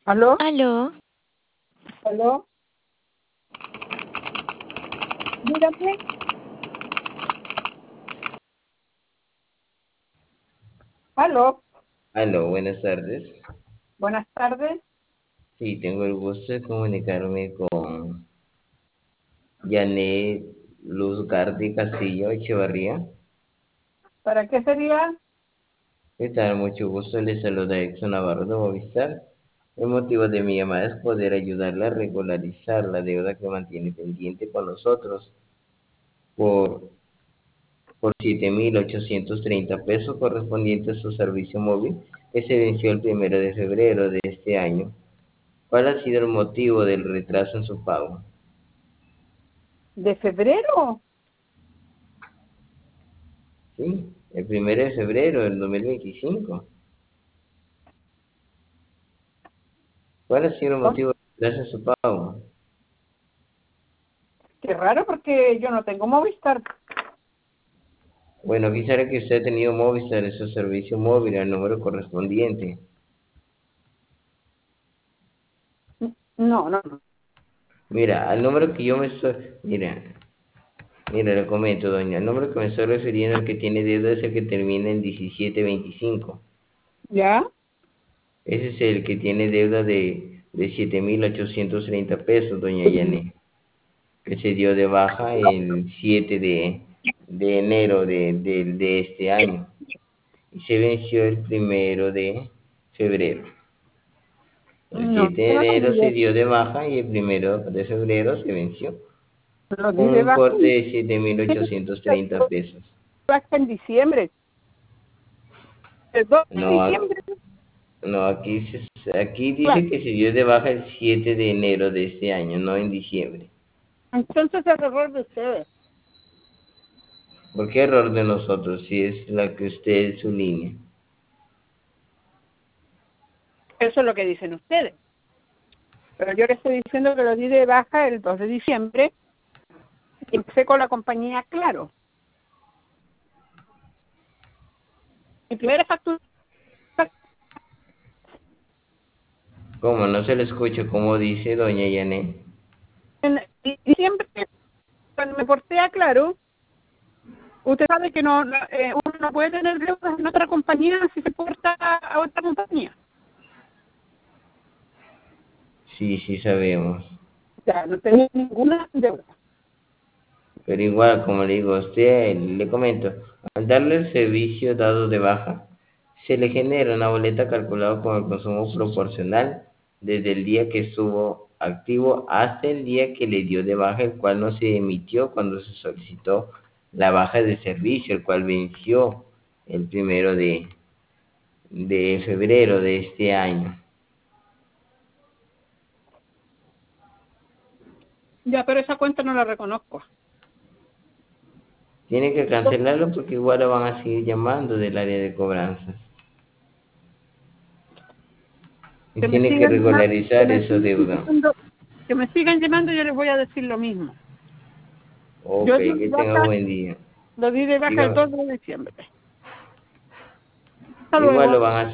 ¿Aló? Aló, ¿Aló? Dígame. ¿Aló? Aló, buenas tardes. Buenas tardes. Sí, tengo el gusto de comunicarme con Janet Luz Gardi Castillo Echevarría. ¿Para qué sería? ¿Qué tal? Mucho gusto, les saluda Exxon Navarro de Movistar. El motivo de mi llamada es poder ayudarle a regularizar la deuda que mantiene pendiente con nosotros por, por 7.830 pesos correspondiente a su servicio móvil que se venció el 1 de febrero de este año. ¿Cuál ha sido el motivo del retraso en su pago? ¿De febrero? Sí, el 1 de febrero del 2025. ¿Cuál ha sido el Oh, motivo de hacer su pago? qué raro porque yo no tengo Movistar. Bueno, quisiera que usted ha tenido Movistar en su servicio móvil al número correspondiente. No, no, no. Mira, al número que yo me estoy... Mira, le comento, doña. El número que me estoy refiriendo al que tiene deuda es el que termina en 1725. ¿Ya? Ese es el que tiene deuda de 7.830 pesos, doña Yané, que se dio de baja el 7 de enero de este año y se venció el 1 de febrero. El No, 7 yo de no lo enero di se de, dio de baja y el 1 de febrero se venció lo con di un de baja, importe de 7.830 pesos. baja en diciembre. El 2 de No, diciembre. no, aquí Claro. dice que se dio de baja el 7 de enero de este año, no en diciembre. Entonces es error de ustedes. ¿Por qué error de nosotros si es la que usted es su línea? Eso es lo que dicen ustedes. Pero yo le estoy diciendo que lo di de baja el 2 de diciembre y empecé con la compañía Claro. Mi primera factura ¿Cómo no se le escucha como dice doña Yané? en diciembre, cuando me porté a Claro. Usted sabe que uno no puede tener deudas en otra compañía si se porta a otra compañía. Sí, sí sabemos. O sea, no tenía ninguna deuda. Pero igual, como le digo a usted, le comento, al darle el servicio dado de baja, se le genera una boleta calculada con el consumo proporcional desde el día que estuvo activo hasta el día que le dio de baja, el cual no se emitió cuando se solicitó la baja de servicio, el cual venció el 1 de febrero de este año. Ya, pero esa cuenta no la reconozco. Tiene que cancelarlo porque igual lo van a seguir llamando del área de cobranzas. Y Que me tiene que sigan llamando, que regularizar me esa sigan deuda. llamando, que me sigan llamando, yo les voy a decir lo mismo. Ok, Yo di de que tenga baja, buen día. lo di de baja el Dígame, 2 de diciembre. Hasta igual lo luego. van a